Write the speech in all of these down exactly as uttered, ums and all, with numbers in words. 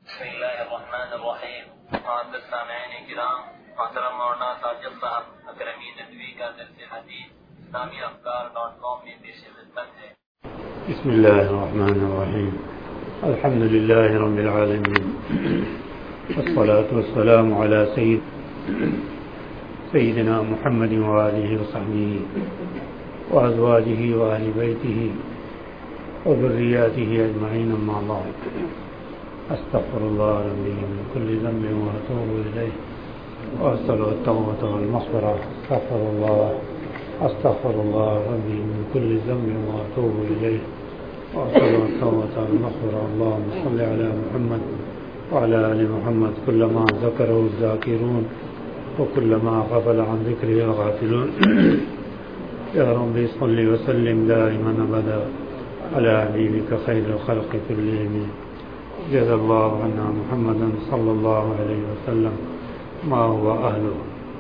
بسم اللہ الرحمن الرحیم. معزز سامعین کرام، محترم مولانا ساجد صاحب اکرمی ندوی کا درس حدیث اسلامی افکار ڈاٹ کام میں پیش خدمت ہے. بسم اللہ الرحمن الرحیم. الحمد للہ رب العالمین، والصلاة والسلام علی سید سیدنا محمد وآلہ وصحبہ وازواجہ وآل بیتہ وذریاتہ اجمعین، اما بعد. استغفر اللہ ربی من کل ذنب واتوب الیہ واسأل التوبة والمغفرة. استغفر اللہ استغفر اللہ ربی من کل ذنب واتوب الیہ واسأل التوبة والمغفرة. اللهم صل علی محمد وعلى آل محمد كلما ذكره الذاكرون وكلما غفل عن ذكره الغافلون. يا رب صل وسلم دائما ابدا على حبيبك خير الخلق كلهم. جزا الله عنا محمدا صلی اللہ علیہ وسلم ما هو اهله.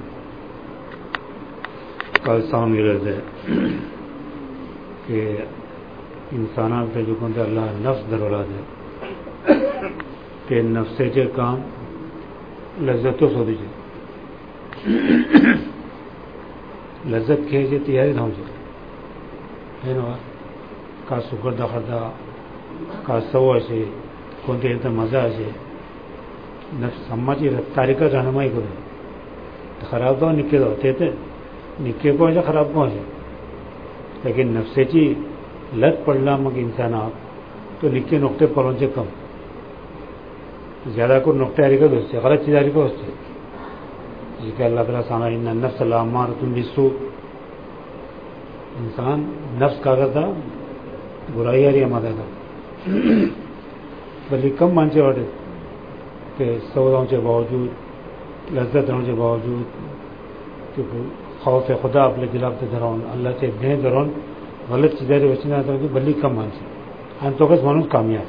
کل سامنے رضے کہ انسانات پہ جو کنتے اللہ نفس درولا دے کہ نفس سے کام لذتوں سو دیجئے لذت کھیجے تیاری دھاؤں جے ہے نا کا سکر دا خردا کا سوا سے کونتے ایتا مزہ سے نفس سمجھی تاریخہ رہنمائی کو دے خراب دو نکے دو تیتے نکے کو ہے خراب کو ہے، لیکن نفس چی لت پڑلا مگ انسان آپ تو نکے نقطے پرون سے کم زیادہ کو نقطے آری کا دوستے غلط چیز آری کا دوستے جس کہ اللہ تعالیٰ سانا ان نفس لامارۃ بالسوء. انسان نفس کا کرتا برائی آری ہمارا تھا بلی کم مانچے واٹے کہ سوداؤں سے باوجود لذت ہونے کے باوجود کہ خوف خدا اپنے خلاف سے دھراؤں اللہ سے دیں دھراؤں غلط چیزیں وچنا آتا کہ بلی کم مانچے ان تو کس مانوس کامیاب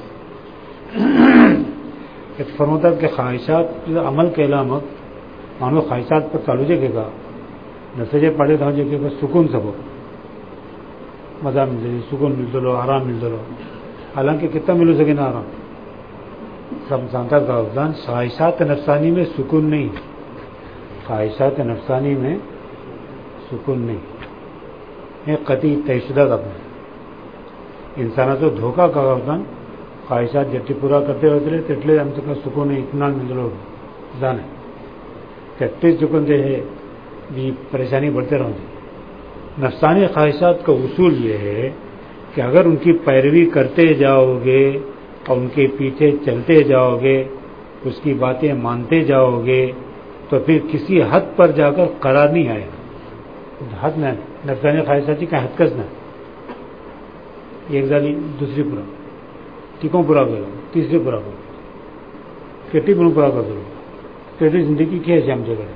ایک فرموتا کہ خواہشات عمل کے علامت مانو خواہشات پر چالو جے گا نسجے پڑے تھا جے گا سکون سبو مزہ مل جائے سکون مل دلو آرام مل دلو. حالانکہ کتنا ملو سکے نا آرام سب جانتا کا افزان خواہشات نفسانی میں سکون نہیں، خواہشات نفسانی میں سکون نہیں یہ قطعی طے شدہ کا انسانوں کو دھوکہ کا افزان خواہشات جٹی پورا کرتے ہوتے رہے تٹلے ہم تک سکون اطمینان مل دلو جانے تیس سکون دے ہے بھی پریشانی بڑھتے رہوں گی. نفسانی خواہشات کا اصول یہ ہے کہ اگر ان کی پیروی کرتے جاؤ گے اور ان کے پیچھے چلتے جاؤ گے اس کی باتیں مانتے جاؤ گے تو پھر کسی حد پر جا کر قرار نہیں آئے گا. حد نہ نفسانی خواہشاتی کا حد کس نہ ایک ذالی دوسری پورا ٹھیکوں پورا کرو تیسری پورا کرو کٹی پوروں پورا کر دو کٹی زندگی کی ہے ہم جگہ.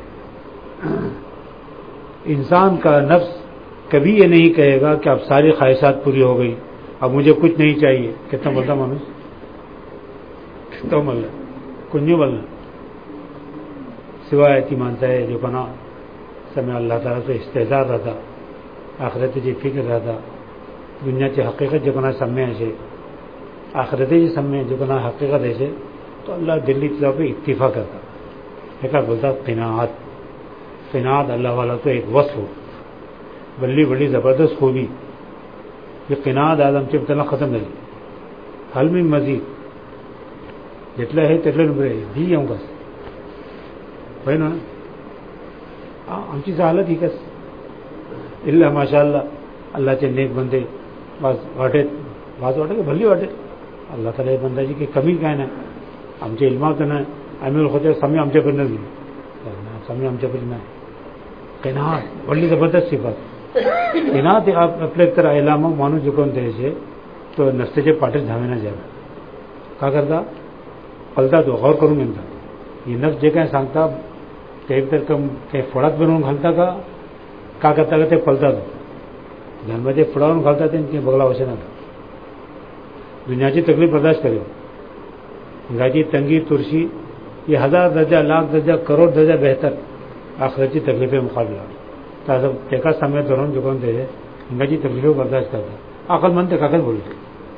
انسان کا نفس کبھی یہ نہیں کہے گا کہ اب ساری خواہشات پوری ہو گئی اب مجھے کچھ نہیں چاہیے. کتنا بولتا مانوس کتنا بولنا کچھ نہیں بولنا سوائے ایتی مانتا ہے جو کنا سمے اللہ تعالیٰ سے استحضار رہتا آخرت جی فکر رہتا دنیا کی حقیقت جو کنا سمے ایسے آخرت جی سمے جو کنا حقیقت ایسے تو اللہ دلی چیزوں پہ اتفاق کرتا ایک بولتا قناعت. قناعت اللہ والا تو ایک وصف ہو بلی بڑی زبردست خوبی یہ قناعت آدم سے بتنا ختم ہے حل میں مزید جتلا ہے تتلا نمبر دی ہوں بس بھائی نا ہم چیز حالت ہی کس اللہ ماشاء اللہ اللہ سے نیک بندے بس واٹے بات واٹے کہ بھلی واٹے اللہ تعالیٰ بندہ جی کی کمی کہنا ہے ہم سے علما کرنا ہے امیر خود سمے ہم سے کرنا بھی سمے ہم سے کرنا ہے. قناعت بڑی زبردست صفت قناعت آپ اپنے طرح علامہ مانو جو کون دے سے تو نستے سے پاٹے دھاوے نہ جائے کیا کرتا پلتا تو غور کروں گا یہ نفس جے کہیں سانگتا کہ ایک در کم کہیں فڑات بنوں گھلتا کا کیا کرتا کرتے پلتا تو جان بجے فڑاؤں گھلتا تھے ان کے بگلا وشے نہ تھا دنیا کی تکلیف برداشت کرے گاجی تنگی ترشی یہ ہزار درجہ لاکھ درجہ کروڑ درجہ بہتر آخرتی تکلیفیں مقابلہ تازہ ٹیکا سمے دوران جو کون دے انگریزی تکلیفوں برداشت کرتا عقل مند کاغذ بولتے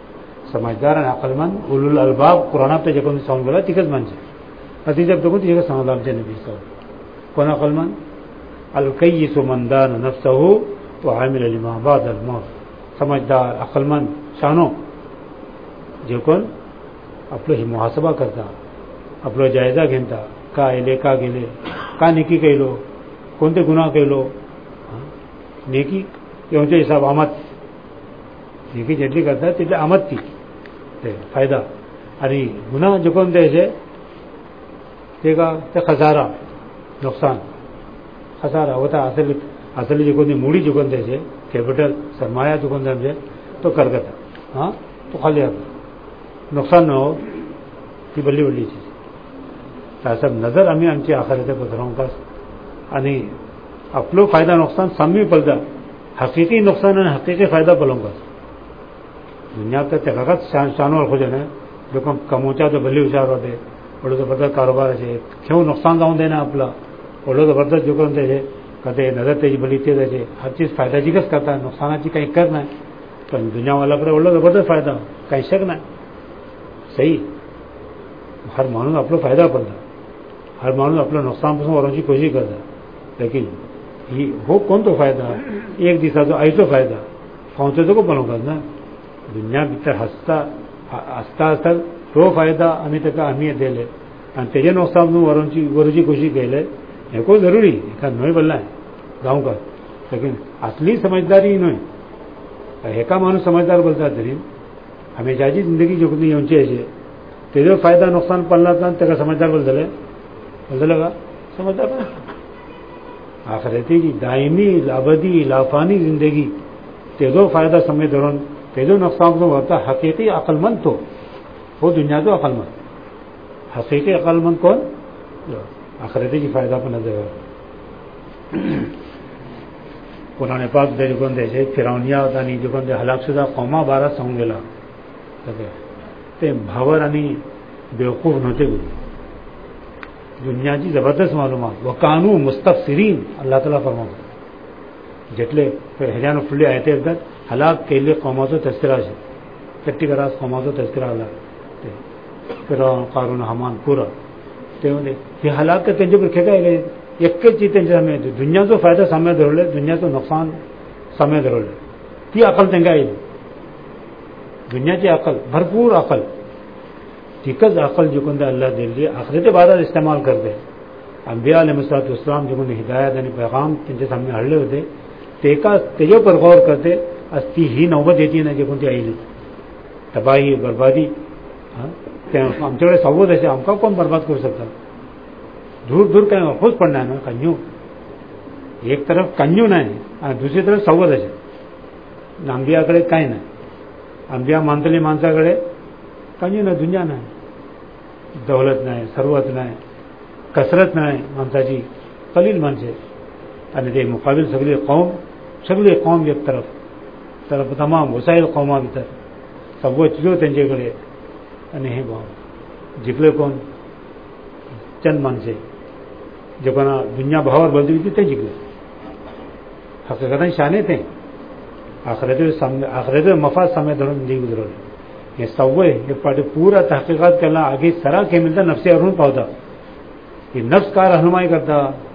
سمجھدار عقل مند اولو الالباب قرآن پہ جب ساؤنڈ بولا تیکت من سے اتی جب تک تیکت سمجھدار سے نبی صلی کون عقل مند الکیس من دان نفسہ وعامل لما بعد الموت سمجھدار عقل مند شانو جو کون اپلو ہی محاسبہ کرتا اپلو جائزہ گھنتا کا ایلے کا گیلے کا نیکی کہلو کونتے گناہ کہلو نیکی یہ حساب آمد نیکی جتلی کرتا ہے تیلے آمد تھی فائدہ اری گناہ جو کون دے سے دیکھا تے خسارہ نقصان خسارہ ہوتا اصل اصلی جو کون موڑی جو کون دے سے کیپٹل سرمایہ جو کون دے سے تو کر گتا ہاں تو خالی آتا نقصان نہ ہو کی بلی بلی چیز سب نظر ہمیں ہمچی آخرت پتھروں کا یعنی اپلو فائدہ نقصان سمی پلدا حقیقی نقصان ہے حقیقی فائدہ پلوں گا دنیا کا تحقیقات شانوں اور خوجن ہے جو کم کموچا تو بلی ہوشار ہوتے بڑے زبردست کاروبار ہے کیوں نقصان جاؤں دینا اپلا بڑے زبردست جو کرتے ہے کہتے نظر تیزی بلی تیز ہے ہر چیز فائدہ جگس کرتا ہے نقصانات چیز کہیں کرنا ہے تو دنیا والا پر بڑا زبردست فائدہ کہیں شک نہ صحیح ہر مانو اپنا فائدہ پڑتا ہر مانو اپنا نقصان پسند اور کی کوشش کرتا لیکن یہ وہ کون تو فائدہ ایک دسا تو آئی تو فائدہ پہنچے تو کو بنو کرنا دنیا بھیتر ہستا ہستا ہستا تو فائدہ امی تک اہمیت دے لے تیجے نقصان ورچی کوشش کہ لے یہ کوئی ضروری نہیں بولنا ہے گاؤں کا لیکن اصلی سمجھداری انہوں ایک مانو سمجھدار بولتا ترین ہمیشہ جی زندگی جو کتنی اونچی ہے تیرے فائدہ نقصان پڑنا تھا تیرا سمجھدار بول دلے بول دلے گا سمجھدار آخرتی کی دائمی لابدی لافانی زندگی تیزو فائدہ سمجھ دوران تیزو نقصان تو ہوتا حقیقی عقل مند تو وہ دنیا تو عقل مند حقیقی عقل مند کون آخرتی کی فائدہ پر نظر قرآن پاک دے جو کون دے سے فرعونیہ دانی جو کون دے ہلاک شدہ قوما بارہ سوں گلا تے بھاور انی بیوقوف نہوتے گئے دنیا جی زبردست معلومات وکانو مستفسرین اللہ تعالیٰ فرماؤ جتلے ہجان فلے آئے تھے ادھر ہلاک کے لیے قوما تو تذکرہ سے کٹی کا راز قوما تو تذکرہ اللہ فرعون قارون حمان پورا یہ ہلاک کے تنجب رکھے گا ایک چیز تنجب ہمیں دنیا تو فائدہ سامنے دھر لے دنیا تو نقصان سامنے دھر لے یہ عقل تنگا ہے دنیا کی عقل بھرپور عقل ٹھیکز عقل جو کندہ اللہ دے لیے آخرت بارہ استعمال کر دے انبیاء علیہ الصلوۃ والسلام جو کندہ ہدایت یعنی پیغام تنجے سامنے ہڑلے ہوتے تیکا تیجو پر غور کرتے استی ہی نوبت دیتی ہے نا جو کندی آئی لی تباہی بربادی ہم چوڑے سوود ایسے ہم کا کون برباد کر سکتا دور دور کہیں خود پڑھنا ہے نا کنیوں ایک طرف کنیوں نہ ہے دوسری طرف سوود ایسے انبیاء کڑے کہیں نہ انبیاء مانتلی مانسا کڑے کنیوں نہ دنیا نہ ہے دولت نہ ہے ثروت نہ ہے کثرت نہ ہے مانسا جی قلیل من سے دے مقابل سگلے قوم سگلے قوم ایک طرف طرف تمام وسائل قوما بھیتر سب وہ چیزوں تنجے کڑے نہیں بہت جکلے کون چند من سے جو کہنا دنیا بہاور بلدی ہوئی تھے جکلے حقیقت شانے تھے آخرت آخرت مفاد سمے دوران زندگی گزرو یہ سوے یہ پارٹی پورا تحقیقات کرنا آگے سرا کے ملتا نفس ارون پاؤتا یہ نفس کا رہنمائی کرتا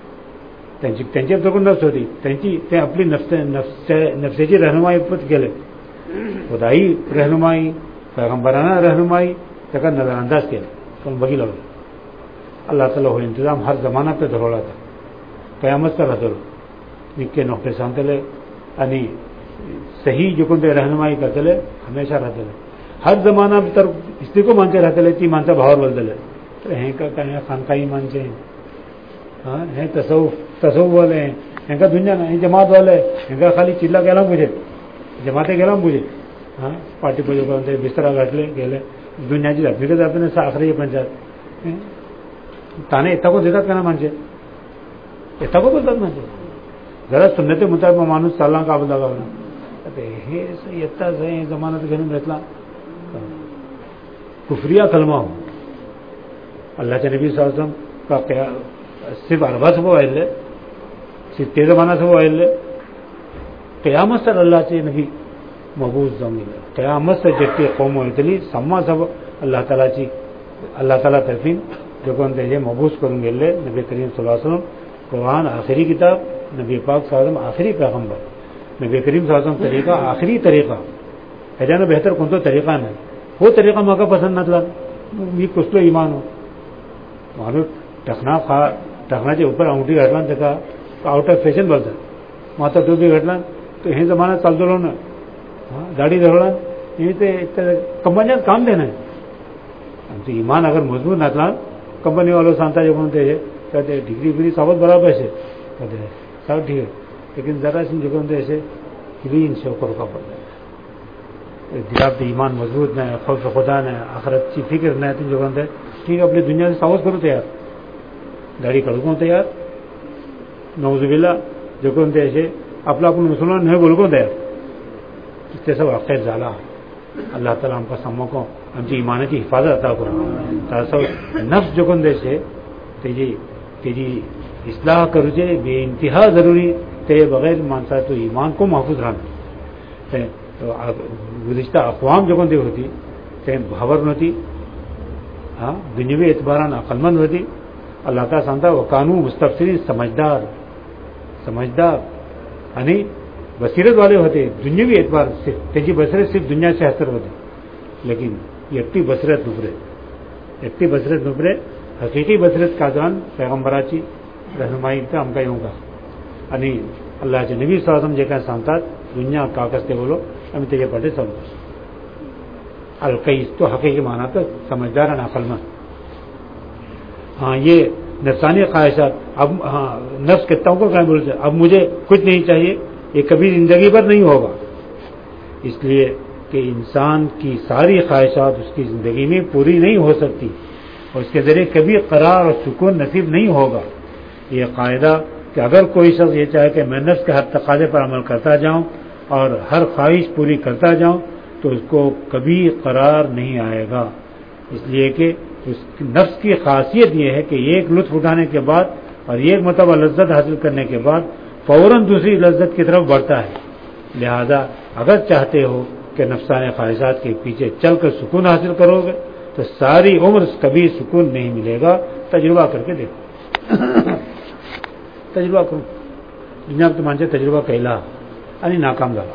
تنچی تو نفس ہوتی تنچی اپنی نفس نفسیچی رہنمائی پت گلے خدائی رہنمائی پیغمبرانہ رہنمائی تک نظر انداز کیا کون بگی لگا اللہ تعالیٰ ہو انتظام ہر زمانہ پہ دھروڑا تھا قیامت کا رہتا نکے نقطے سانتے لے یعنی صحیح جو کن رہنمائی کرتے لے ہمیشہ رہتے لے ہر زمانہ تر اس کو مانتے رہتے لے تی مانتا بھاور بولتے لے ہیں کا کہیں خانقاہی مانچے ہیں ہاں ہیں تصوف تصوف والے ہیں ہیں کا دنیا ہیں جماعت والے ہیں کا خالی چلا گیلا مجھے جماعتیں گیلا مجھے ہاں پارٹی پہ جو کرتے بستر گھٹ لے گیلے دنیا جی رکھنے کے جاتے ہیں آخری پنچایت تانے اتنا کو دیتا کہنا مانچے اتنا کو بولتا مانچے ذرا سنتے مطابق مانوس سالہ کا بتا گا اتنا صحیح زمانہ تو گھر بیٹھلا کفریہ کلمہ ہو اللہ کے نبی صلی اللہ علیہ وسلم کا صرف عربہ سے وہ آئل لے صرف تیز زمانہ سے وہ آئل لے قیامت سر اللہ سے نبی مبعوث زمین قیامت سے جتنی قوم ہوئی سما سب اللہ تعالیٰ چی اللہ تعالیٰ طرفین جو کہ انہیں مبعوث کروں گے نبی کریم صلی اللہ علیہ وسلم قرآن آخری کتاب نبی پاک صلی اللہ علیہ وسلم آخری پیغمبر نبی کریم صلی اللہ علیہ وسلم طریقہ آخری طریقہ ہے جانا بہتر کون تو طریقہ نہیں وہ طریقہ موقع پسند نہ یہ کچھ تو ایمان ہو معلوم ٹکنا خا ٹکنا کے اوپر انگوٹھی گھٹنا دیکھا آؤٹ آف فیشن بولتا ماتا ٹوپی گھٹنا تو یہ زمانہ چل دو نا داڑھی دھوڑا یہ کمپنی کام دینا ہے تو ایمان اگر مضبوط نہ چلان کمپنی والوں سانتا جو بولتے ہیں کہتے ڈگری وگری سابت برابر سے کہتے ہیں سب ٹھیک ہے لیکن ذرا سی جو بولتے ایسے کلین سے اوپر کا پڑتا ہے دلاب ایمان مضبوط نہ ہے خوف خدا نہ ہے آخرت کی فکر نہ ہے تو جو بولتے ٹھیک ہے اپنی دنیا سے سابت کرو تیار داڑھی کڑکوں تیار نوز باللہ جو بولتے ایسے اپنا اپنے مسلمان نہیں بولو تیار اس سب عقید زالہ اللہ تعالیٰ ہم کا سموں کو ہم کی ایمان کی حفاظت عطا کرو تاسو نفس جو کندے سے تیجی تیجی اصلاح کرو جے بے انتہا ضروری تے بغیر مانسا تو ایمان کو محفوظ رہنا گزشتہ اقوام جو کندے ہوتی تے بھاور ہوتی ہاں دنیاوی اعتباران عقل مند ہوتی اللہ تعالیٰ سانتا وہ قانون مستفسرین سمجھدار سمجھدار یعنی بصیرت والے ہوتے دنیاوی اعتبار سے تیجی بصیرت صرف دنیا سے حاصل ہوتے لیکن یکتی بصیرت نبرے یکتی بصیرت نبرے حقیقی بصیرت کا جان پیغمبراچی رہنمائی کا ہم کا یوں کا یعنی اللہ کے نبی صلی اللہ علیہ وسلم جے کا سانتا دنیا کاغذ تے بولو ہم تیجے پڑھے سب القیس تو حقیقی معنی تو سمجھدار عقل مند ہاں یہ نفسانی خواہشات اب ہاں نفس کہتا ہوں کو کہیں بولتے اب مجھے کچھ نہیں چاہیے یہ کبھی زندگی پر نہیں ہوگا اس لیے کہ انسان کی ساری خواہشات اس کی زندگی میں پوری نہیں ہو سکتی اور اس کے ذریعے کبھی قرار اور سکون نصیب نہیں ہوگا یہ قاعدہ کہ اگر کوئی شخص یہ چاہے کہ میں نفس کے ہر تقاضے پر عمل کرتا جاؤں اور ہر خواہش پوری کرتا جاؤں تو اس کو کبھی قرار نہیں آئے گا اس لیے کہ اس نفس کی خاصیت یہ ہے کہ ایک لطف اٹھانے کے بعد اور ایک مرتبہ لذت حاصل کرنے کے بعد فوراً دوسری لذت کی طرف بڑھتا ہے لہذا اگر چاہتے ہو کہ نفسانی خواہشات کے پیچھے چل کر سکون حاصل کرو گے تو ساری عمر کبھی سکون نہیں ملے گا تجربہ کر کے دیکھو تجربہ کرو دنیا میں تو مانچے تجربہ کہلا یعنی ناکام گلا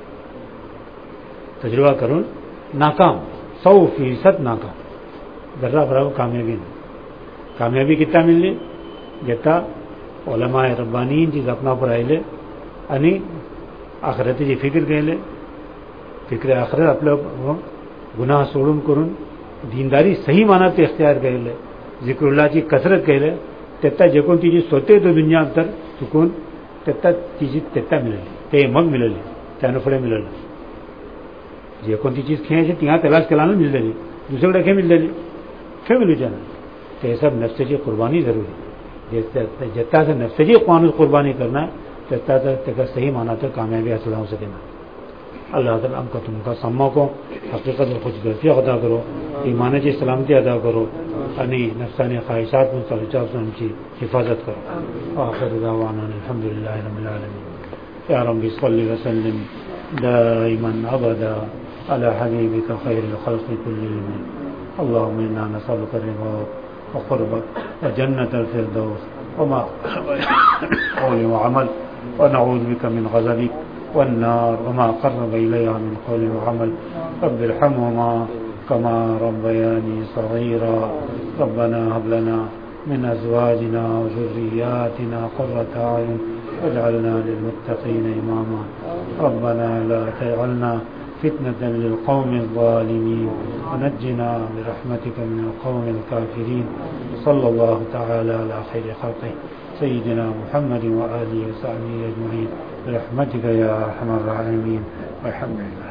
تجربہ کرو ناکام سو فیصد ناکام ذرہ برابر کامیابی نہیں کامیابی کتنا ملنے جتا علماء ربانین چیز اپنا پر آئے لے یعنی آخرتی جی فکر گئے لے فکر آخرت اپنے گناہ سوڑن کرن دینداری صحیح معنی تے اختیار گئے لے ذکر اللہ کی کثرت گئے لے تیتا جکون چیزی سوتے تو دنیا اندر سکون تیتا چیزی تیتا ملے لے تے مگ ملے لے تے نفڑے ملے لے جکون چیز کھیں سے تیہاں تلاش کلانا مل لے دوسرے ڈکے مل لے کیوں ملو جانا تے سب نفس کی قربانی ضروری جتا سے نفس کی قانون قربانی کرنا تیتا تک صحیح معنی تو کامیابی حاصل ہو سکے نا اللہ تعالیٰ ہم کا تم کا سما کو حقیقت میں خوش غلطی ادا کرو ایمان کی سلامتی ادا کرو یعنی نفسانی خواہشات میں سلچا کی حفاظت کرو آخر دعوانا الحمد للہ رب العالمین یا رب صلی وسلم دائما ابدا على حبيبك خير الخلق كلهم اللهم انا نسألك رضاك وقربك وجنة الفردوس وما قول وعمل ونعوذ بك من غضبك والنار وما قرب إليها من قول وعمل رب ارحمهما كما ربياني صغيرا ربنا هب لنا من أزواجنا وذرياتنا قرة أعين واجعلنا للمتقين إماما ربنا لا تجعلنا فتنة للقوم الظالمين ونجنا برحمتك من القوم الكافرين صلى الله تعالى على خير خلقه سيدنا محمد وآله وصحبه أجمعين برحمتك يا أرحم الراحمين والحمد لله.